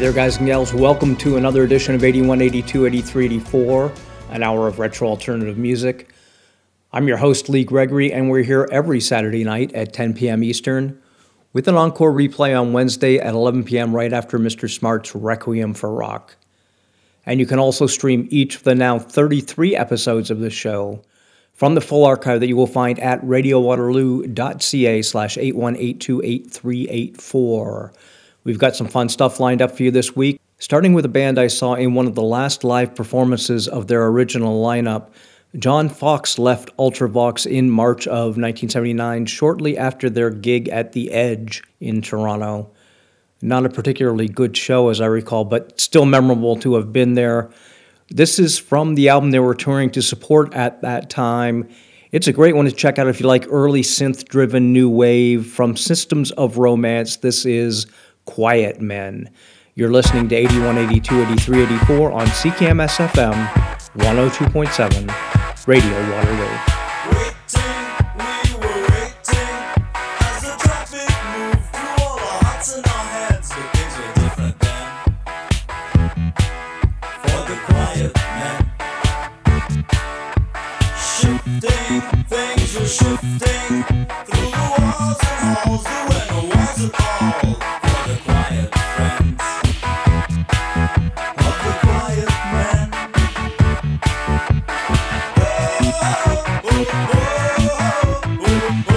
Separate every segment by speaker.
Speaker 1: there, guys and gals. Welcome to another edition of 81, 82, 83, 84, an hour of retro alternative music. I'm your host, Lee Gregory, and we're here every Saturday night at 10 p.m. Eastern, with an encore replay on Wednesday at 11 p.m. right after Mr. Smart's Requiem for Rock. And you can also stream each of the now 33 episodes of the show from the full archive that you will find at radiowaterloo.ca/81828384. We've got some fun stuff lined up for you this week, starting with a band I saw in one of the last live performances of their original lineup. John Fox left Ultravox in March of 1979, shortly after their gig at The Edge in Toronto. Not a particularly good show, as I recall, but still memorable to have been there. This is from the album they were touring to support at that time. It's a great one to check out if you like early synth-driven new wave. From Systems of Romance, this is Quiet Men. You're listening to 81, 82, 83, 84 on CKMS-FM 102.7, Radio Waterloo.
Speaker 2: Shifting through the walls and halls, there were no walls at all for the quiet friends of the quiet men. Oh, oh, oh, oh, oh, oh,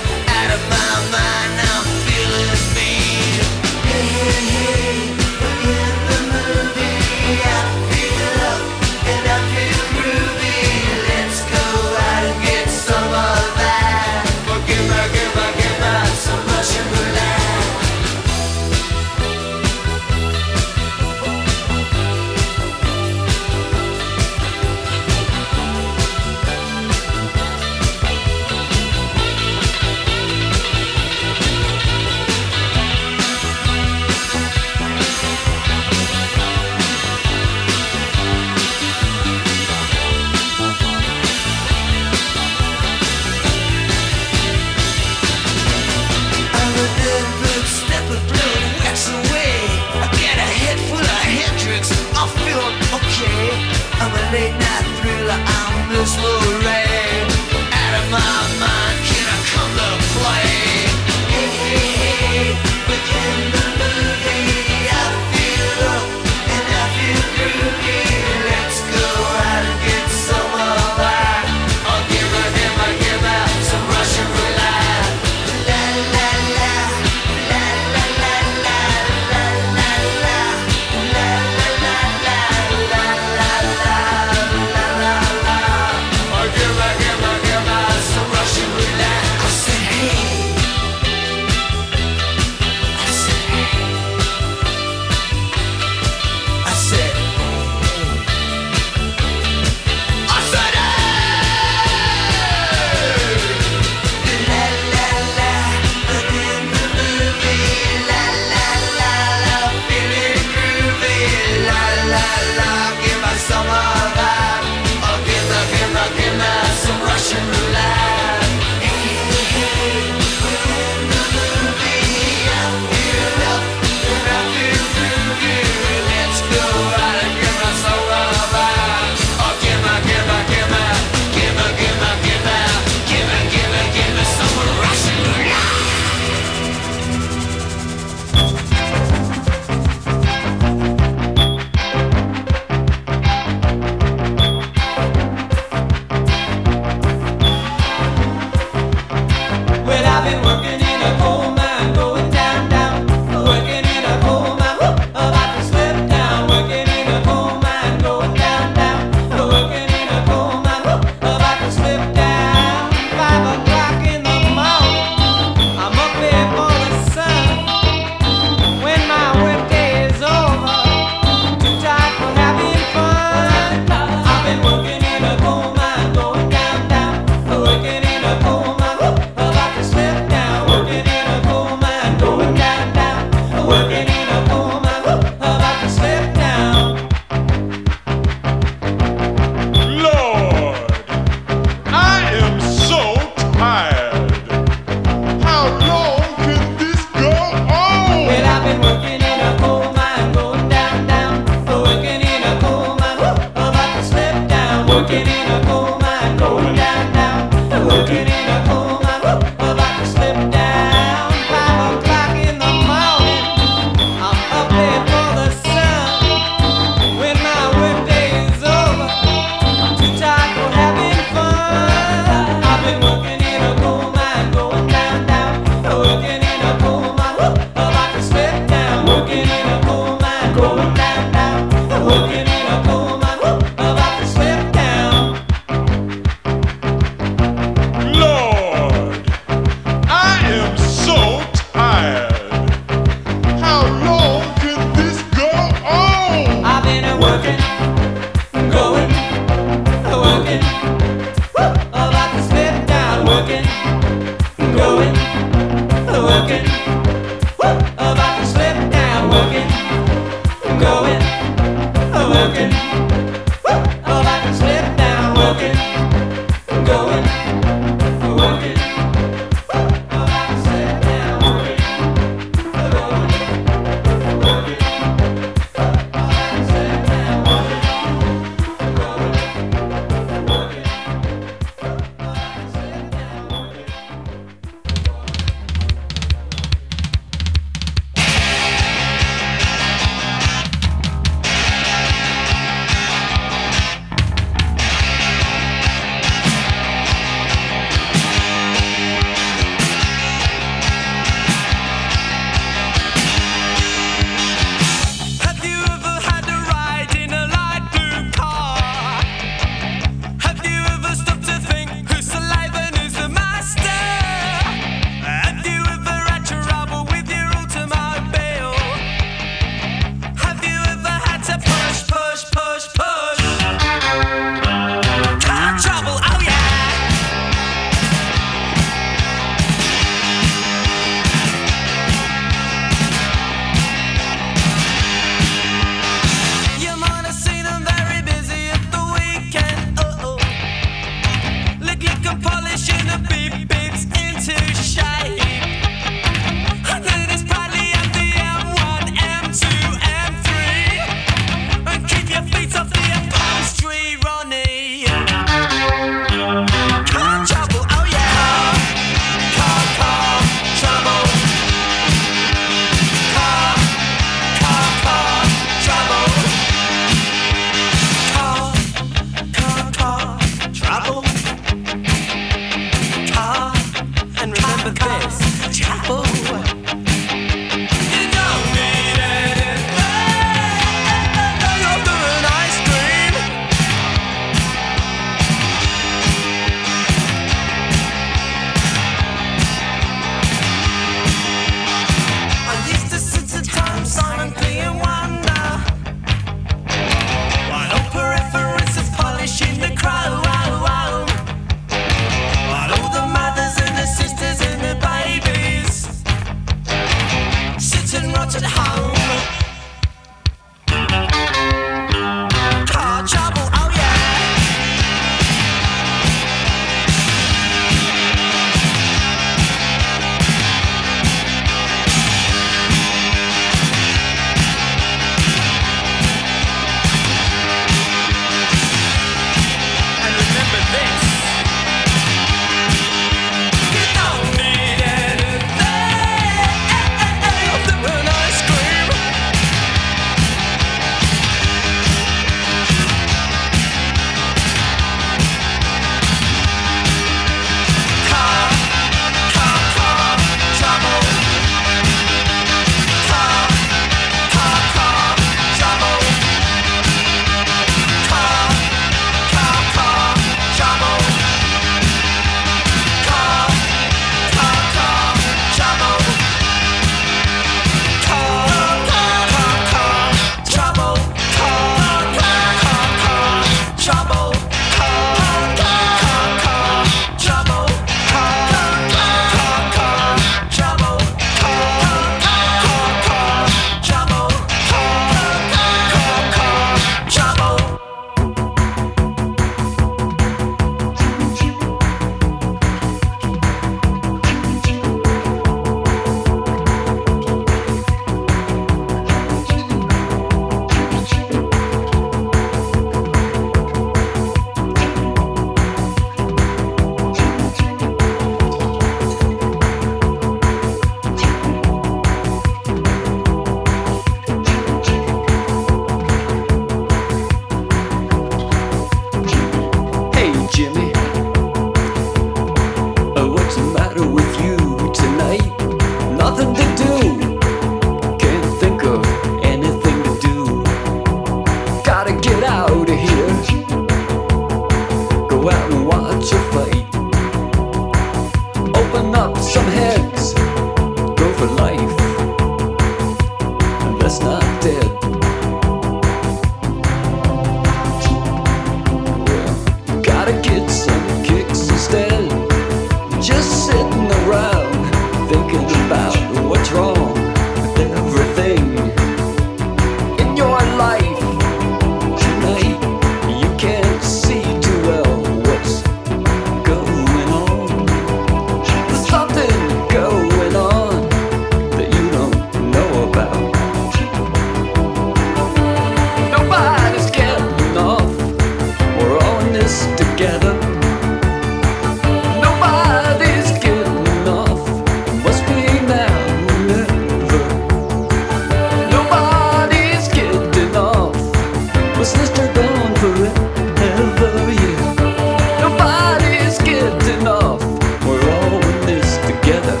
Speaker 3: My sister gone forever, yeah. Nobody's getting off. We're all in this together.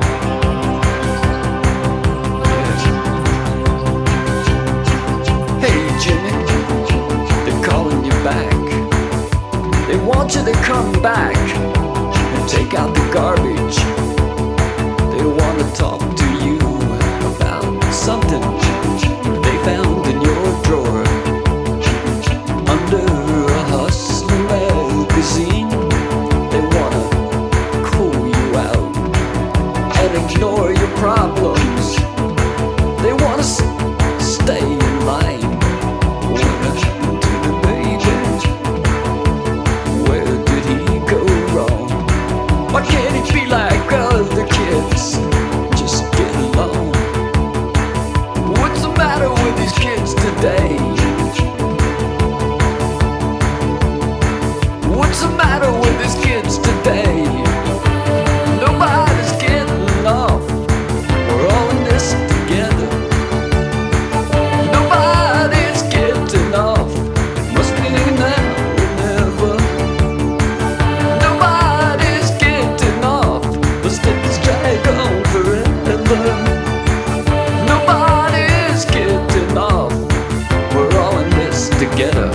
Speaker 3: Yes. Hey Jimmy, they're calling you back. They want you to come back and take out the garbage. They want to talk to you about something they found in your drawer under a Hustler magazine. They want to cool you out and ignore your problems. They want to stay in line. What happened to the baby? Where did he go wrong? Why can't he be like other kids? Just get along. What's the matter with these kids today? What's the matter with these kids today? Nobody's getting off. We're all in this together. Nobody's getting off. Must be now or never. Nobody's getting off. The sticks drag on forever. Nobody's getting off. We're all in this together.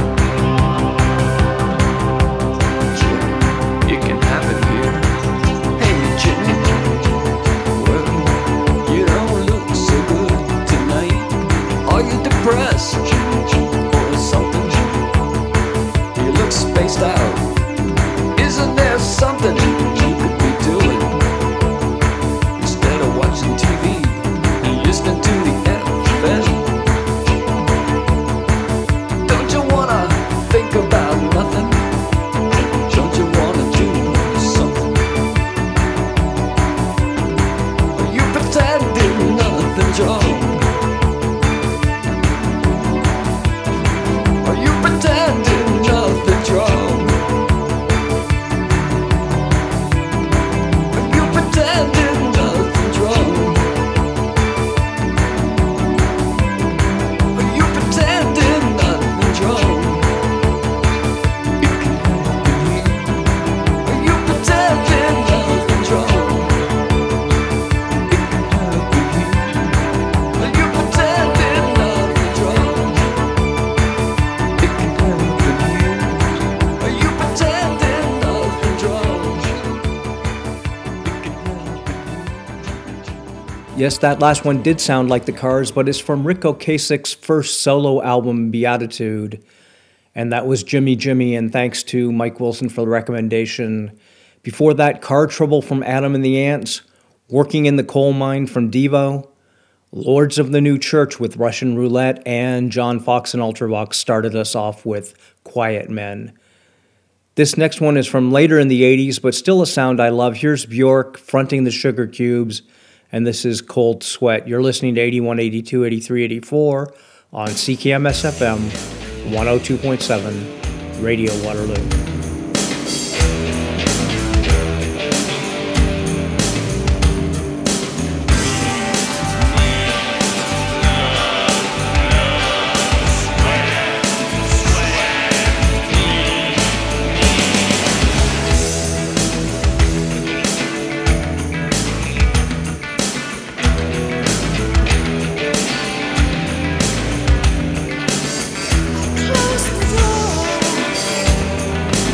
Speaker 3: Jimmy, you can have it here. Hey Jimmy, well, you don't look so good tonight. Are you depressed or something? You look spaced out. Isn't there something you could be doing instead of watching TV and listening to the FM? Don't you wanna think about nothing? Don't you wanna do something? Are you pretending nothing's wrong? Are you pretending nothing's wrong? Are you pretending nothing's wrong? Are you pretending nothing's wrong? It can happen here. Are you pretending nothing's wrong? It can happen here. Are you pretending nothing's wrong? It can happen here. Are you pretending nothing's wrong? It can happen here.
Speaker 1: Yes, that last one did sound like the Cars, but it's from Rick Ocasek's first solo album, Beatitude. And that was Jimmy Jimmy, and thanks to Mike Wilson for the recommendation. Before that, Car Trouble from Adam and the Ants, Working in the Coal Mine from Devo, Lords of the New Church with Russian Roulette, and John Fox and Ultravox started us off with Quiet Men. This next one is from later in the 80s, but still a sound I love. Here's Bjork fronting the Sugar Cubes, and this is Cold Sweat. You're listening to 81, 82, 83, 84 on CKMS FM 102.7 Radio Waterloo.
Speaker 4: Close the door.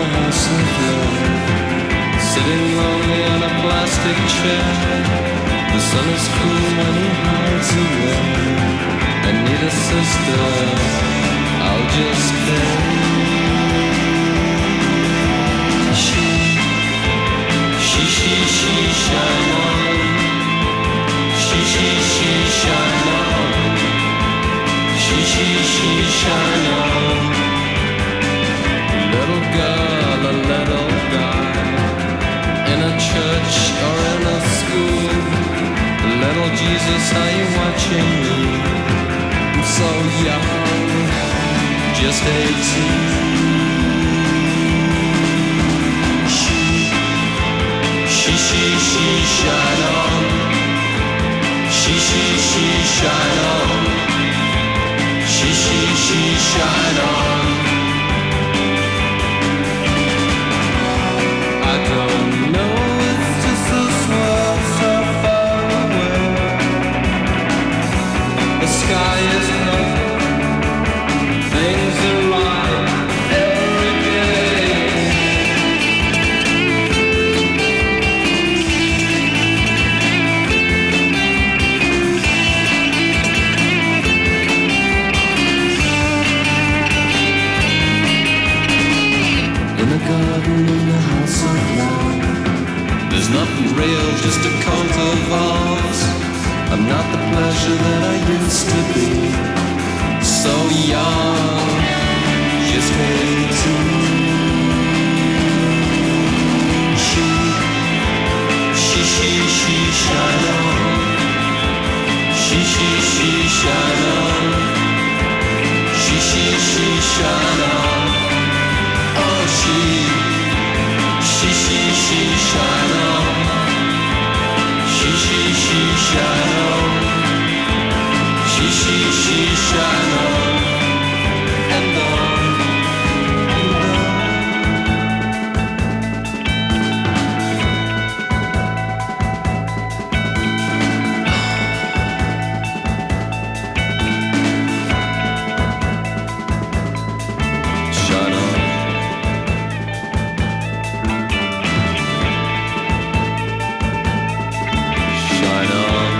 Speaker 3: house of love, sitting lonely on a plastic chair. The sun is cool when he hides away. I need a sister, I'll just pay. She, shine on. She, shine on. She, shine on. Little girl, a little guy, in a church or in a school. Little Jesus, are you watching me? I'm so young, just 18. She shine on. She shine on. She shine on. I don't know, it's just this world so far away. The sky is blue, things are right every day. In a garden in the house of love, there's nothing real, just a coat of arms. I'm not the pleasure that I used to be. So young, just 18. She shine on. She shine on. She shine on. Oh, she shine on. She shine on. She shine on. And on, and on. Shine on. Shine on.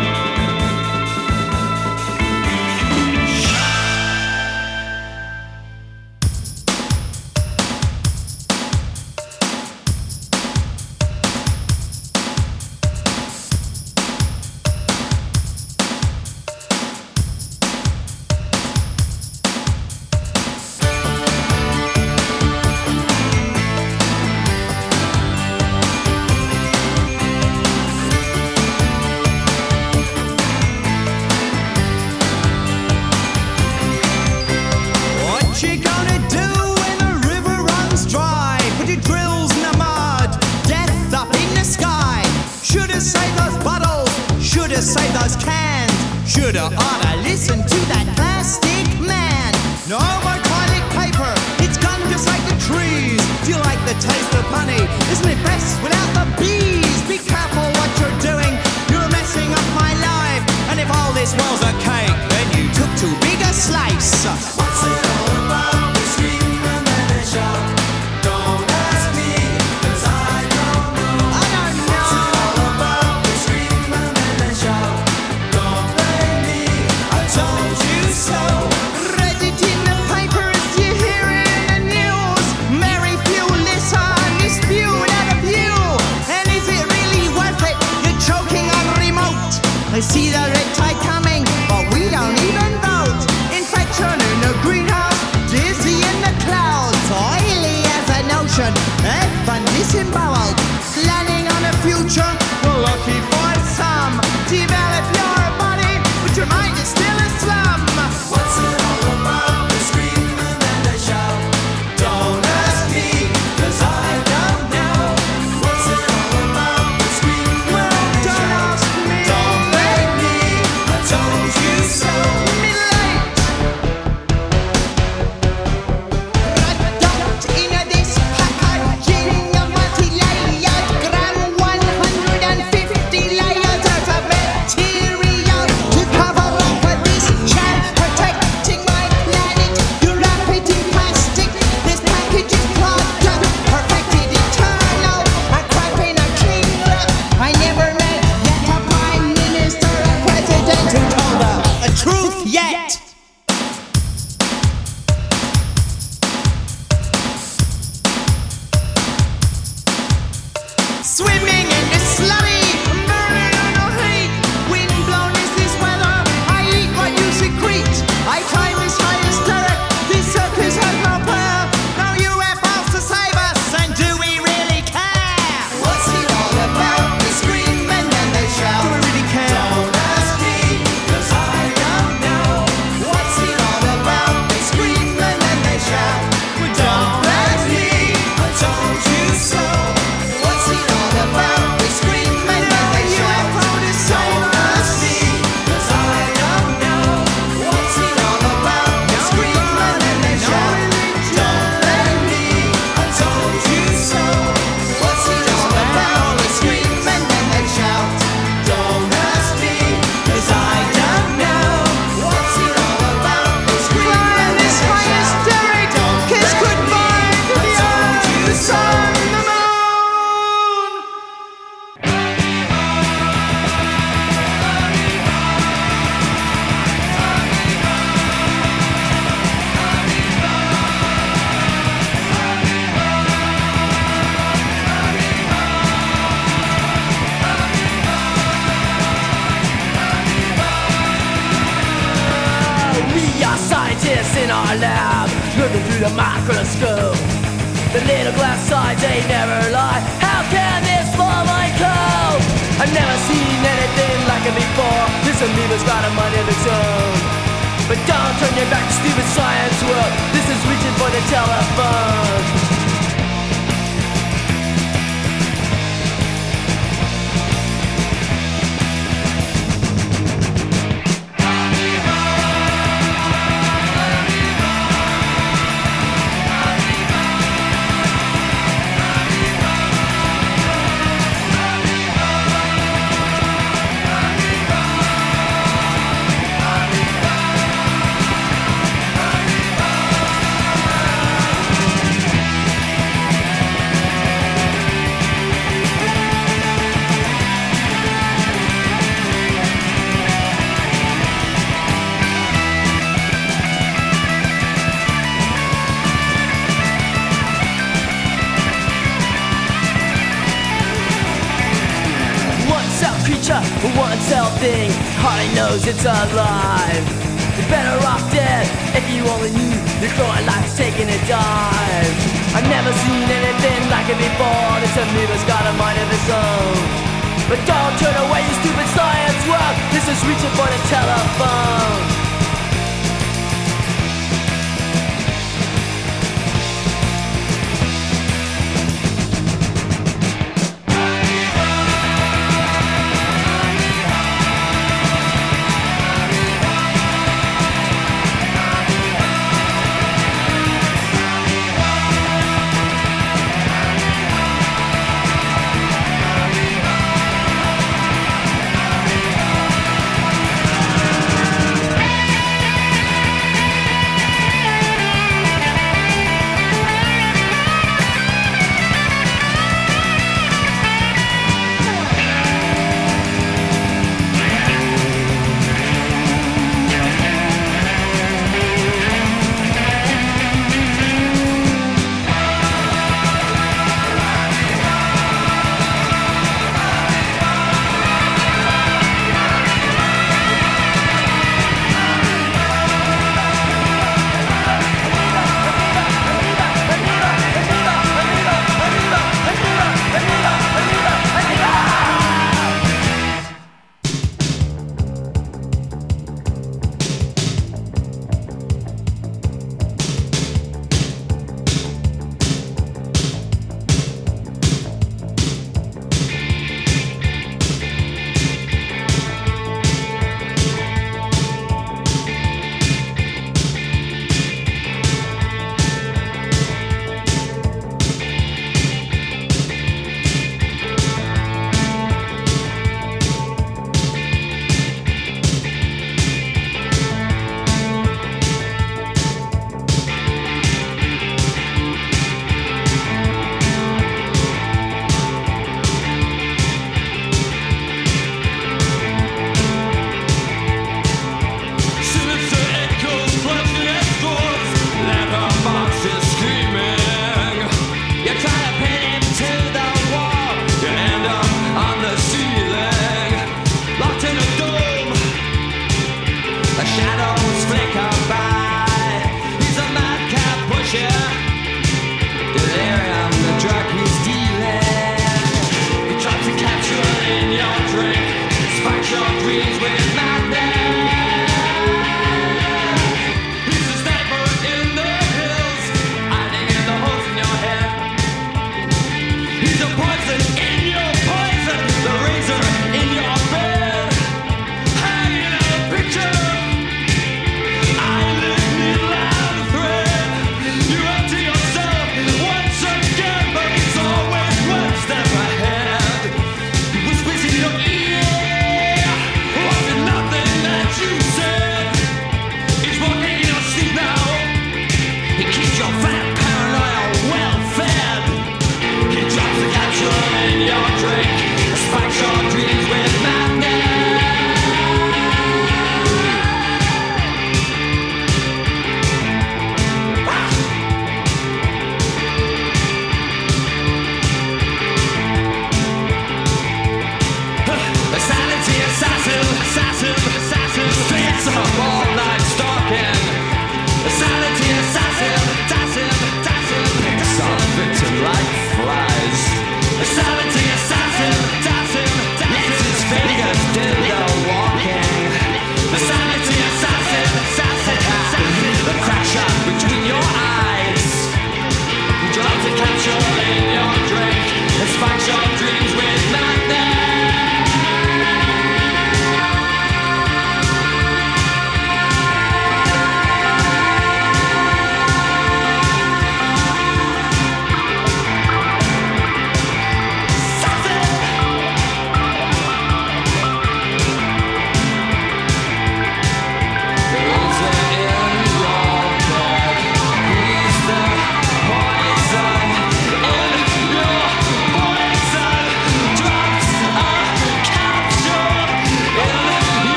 Speaker 4: What you gonna do when the river runs dry? Put your drills in the mud, death up in the sky. Should've saved those bottles, should've saved those cans. Should've oughta listened to that plastic man. No more toilet paper, it's gone just like the trees. Do you like the taste of honey? Isn't it best without the bees? Be careful what you're doing, you're messing up my life. And if all this was a cake, then you took too big a slice.
Speaker 2: What's it all about? We scream and then they shout. Don't ask me, 'cause I don't know.
Speaker 4: I don't
Speaker 2: What's it
Speaker 4: know.
Speaker 2: all about? We scream and then they shout. Don't blame me, I told you so.
Speaker 4: Read it in the paper as you hear it in the news. Marry few, listen, you spewed out of you. And is it really worth it? You're choking on remote. I see the red tide coming, but we don't even vote. Infection in the greenhouse, dizzy in the clouds, oily as an ocean, and disemboweled. Planning on a future, well, lucky for some. Develop your body, but your mind is still a slum.
Speaker 2: What's it all about? We scream and then they shout. Don't ask me, 'cause I don't know. What's it all about? We scream and
Speaker 4: Well,
Speaker 2: then they
Speaker 4: don't
Speaker 2: shout.
Speaker 4: ask me.
Speaker 2: Don't blame me, I told you so.
Speaker 4: Middle age. Wrapped in this packaging of multi-layered
Speaker 5: our lab, looking through the microscope. The little glass sides, they never lie. How can this falling cope? I've never seen anything like it before. This amoeba's got a mind of its own. But don't turn your back to stupid science world. This is reaching for the telephone. One cell thing, hardly knows it's alive. You're better off dead if you only knew your growing life's taking a dive. I've never seen anything like it before. This amoeba's got a mind of its own. But don't turn away, you stupid science world. This is reaching for the telephone.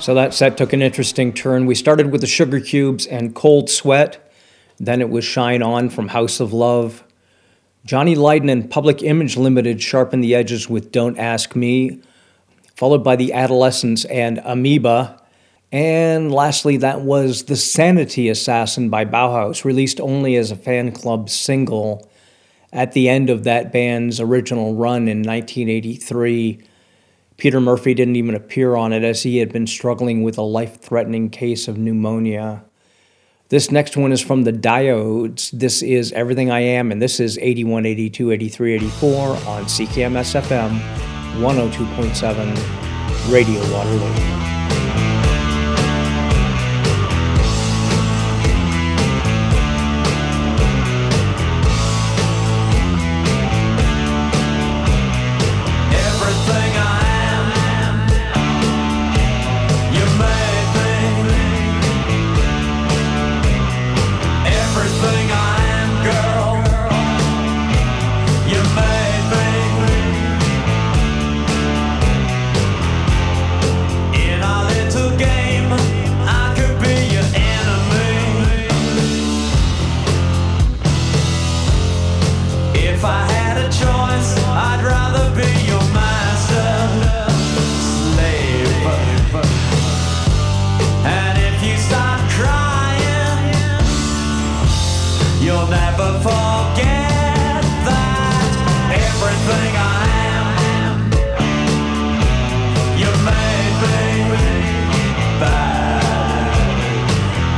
Speaker 1: So that set took an interesting turn. We started with the Sugar Cubes and Cold Sweat. Then it was Shine On from House of Love. Johnny Lydon and Public Image Limited sharpened the edges with Don't Ask Me, followed by the Adolescents and Amoeba. And lastly, that was The Sanity Assassin by Bauhaus, released only as a fan club single at the end of that band's original run in 1983. Peter Murphy didn't even appear on it as he had been struggling with a life-threatening case of pneumonia. This next one is from the Diodes. This is Everything I Am, and this is 81, 82, 83, 84 on CKMS FM 102.7 Radio Waterloo.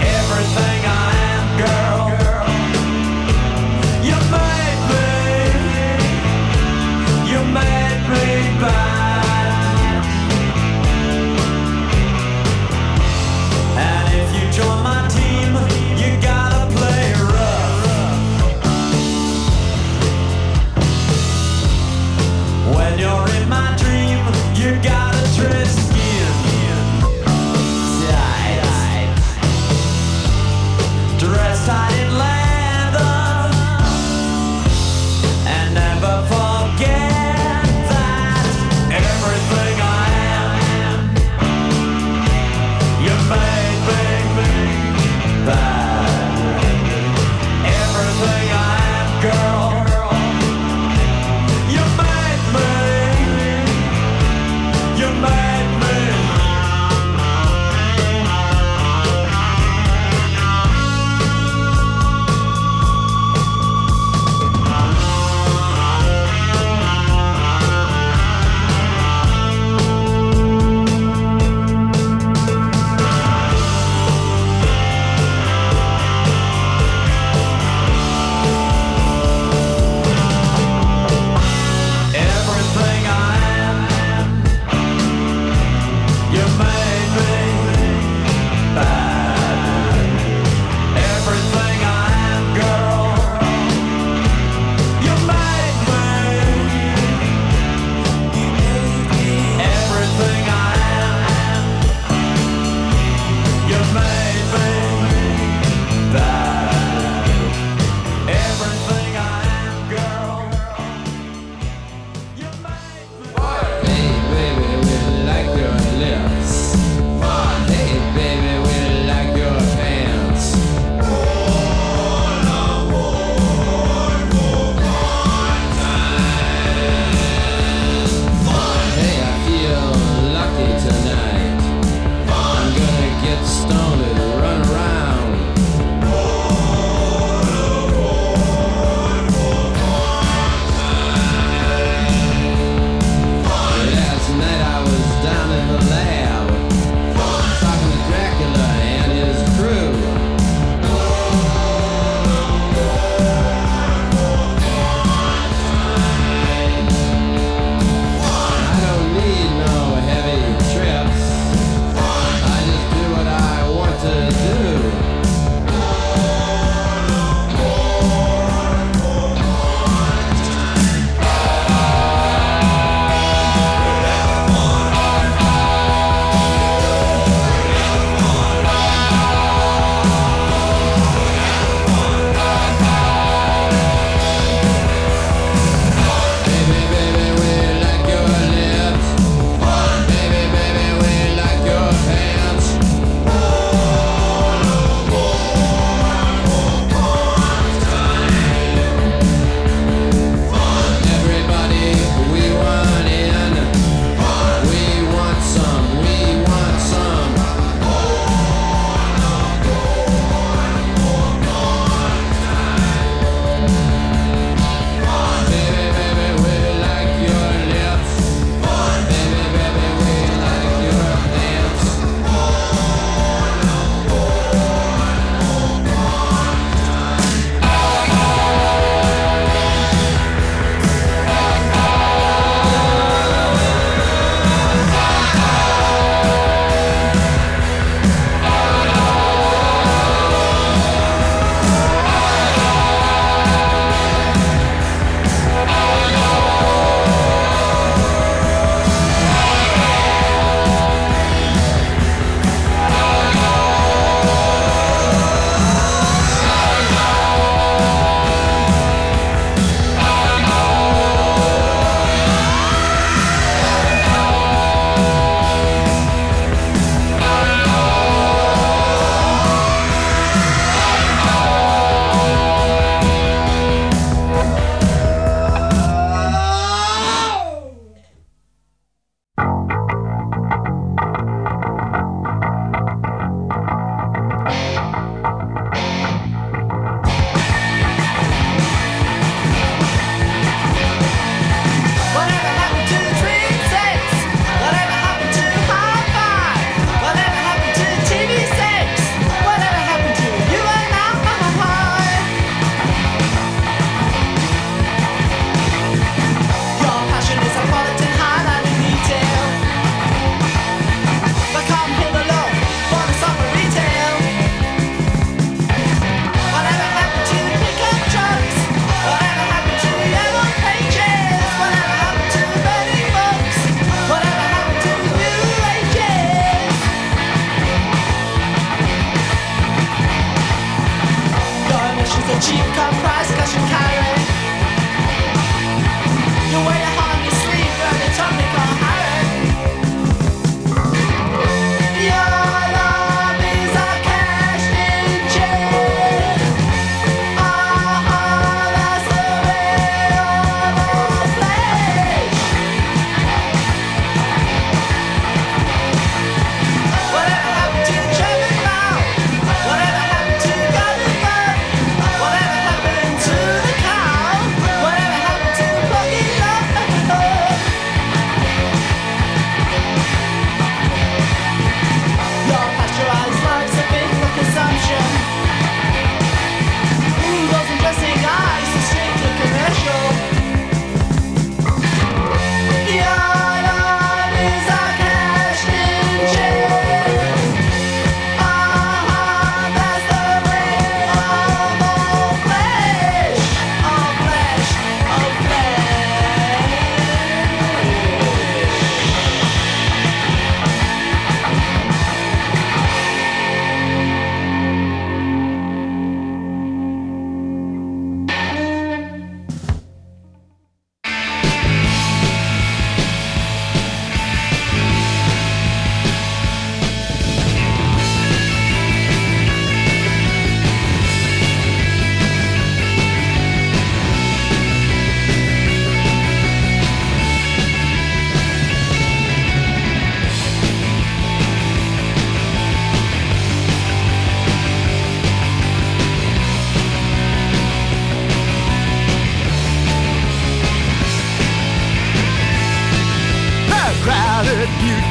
Speaker 2: Everything I am, girl. You made me.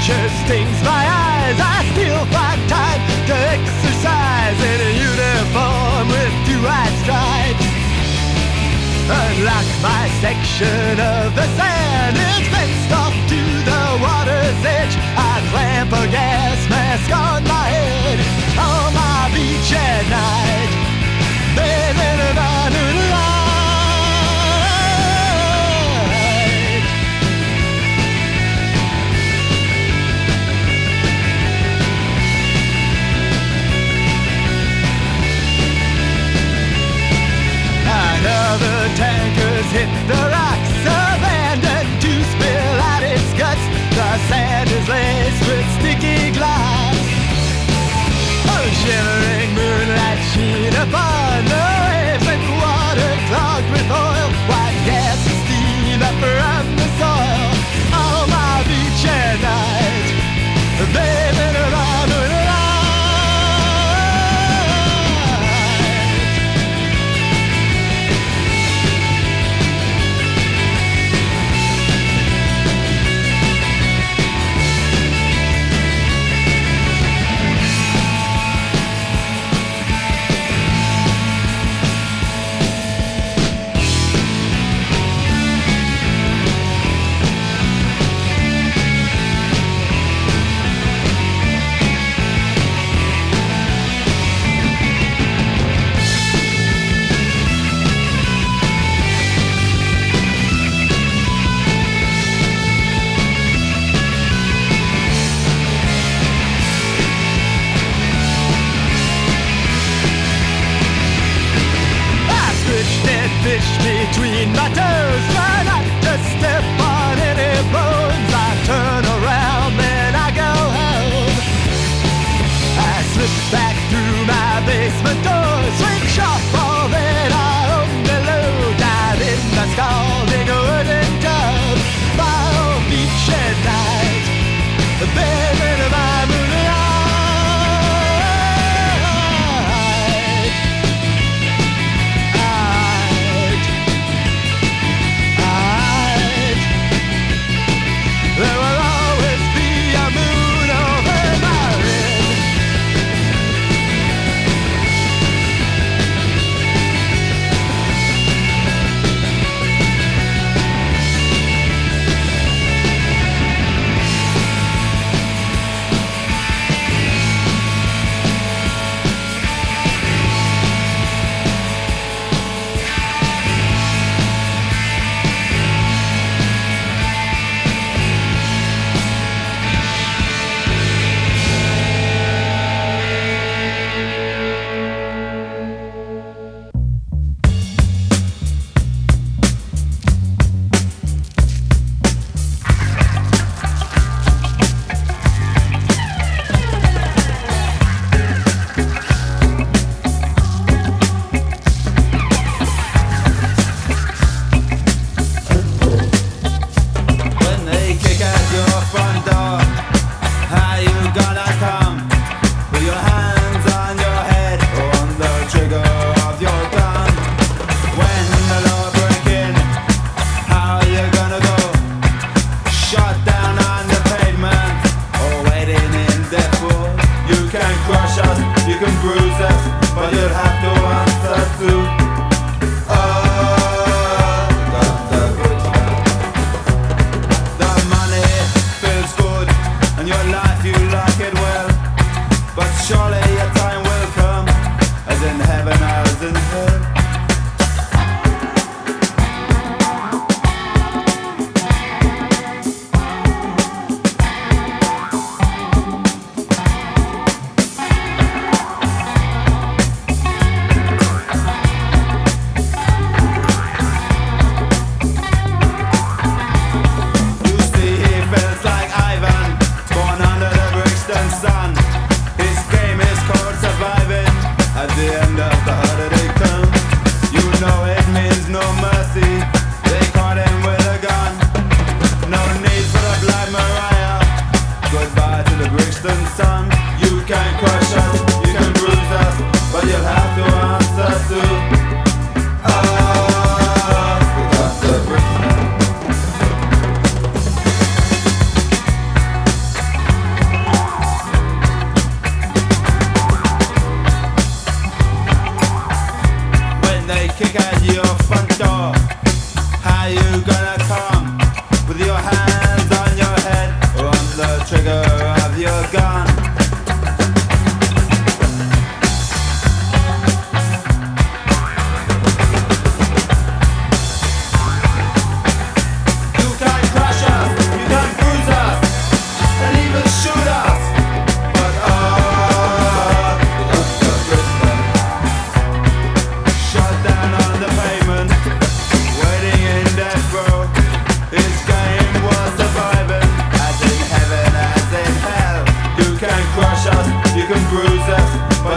Speaker 4: nature stings my eyes. I still find time to exercise in a uniform with 2 white stripes. Unlike my section of the sand, it's fenced off to the water's edge. I clamp a gas mask on my head on my beach at night, bathing in my moonlight. Another tanker's hit the rocks, abandoned to spill out its guts. The sand is laced with sticky glass. A shimmering moonlight sheen upon the waves and water clogged with oil. White gas and steam up from the soil on my beach at night, bathing in my moonlight. Fish between my toes, try not to step on any bones. I turn around, then I go home. I slip back through my basement door, switch off all that I own below, dive in my scalding wooden tub, my own beach at night, bathing in my moonlight. There will always be a moon over my head.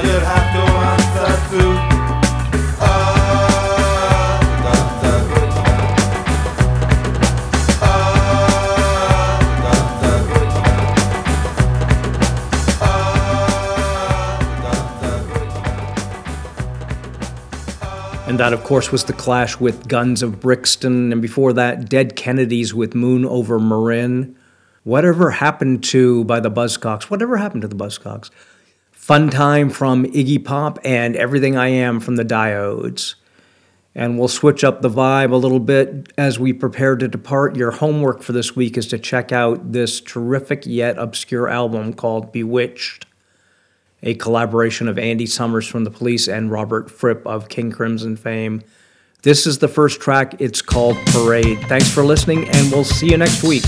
Speaker 2: Well, you'd have to answer to Dr. Goodman. Dr. Goodman. Dr. Goodman.
Speaker 1: And that, of course, was The Clash with Guns of Brixton. And before that, Dead Kennedys with Moon Over Marin. Whatever Happened to by the Buzzcocks. Whatever happened to the Buzzcocks? Fun Time from Iggy Pop and Everything I Am from the Diodes. And we'll switch up the vibe a little bit as we prepare to depart. Your homework for this week is to check out this terrific yet obscure album called Bewitched, a collaboration of Andy Summers from The Police and Robert Fripp of King Crimson fame. This is the first track. It's called Parade. Thanks for listening, and we'll see you next week.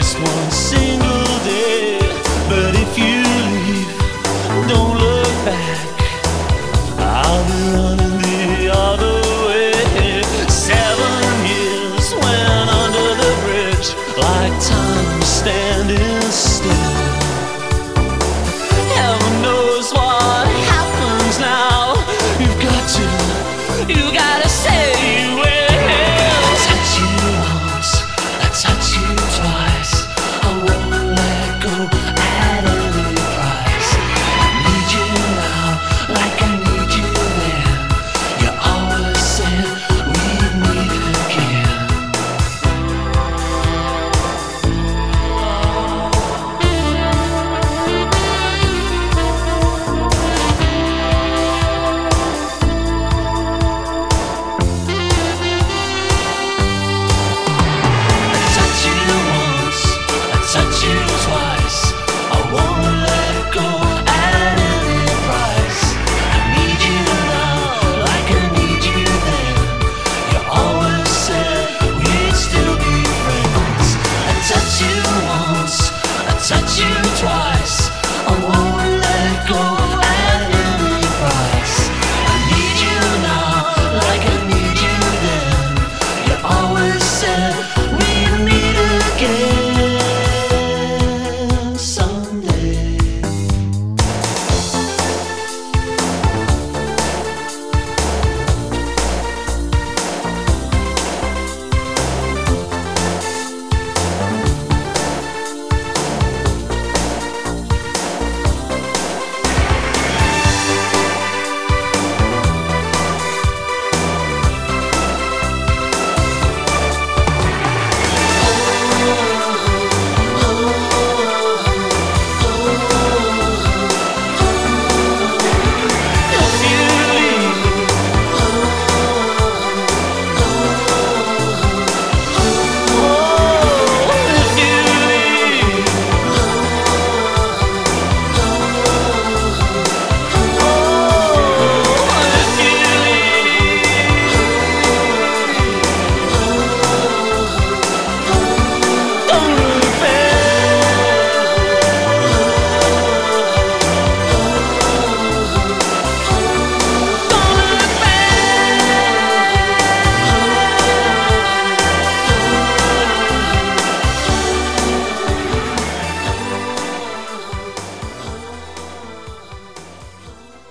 Speaker 4: One single day, but if you leave, don't look back.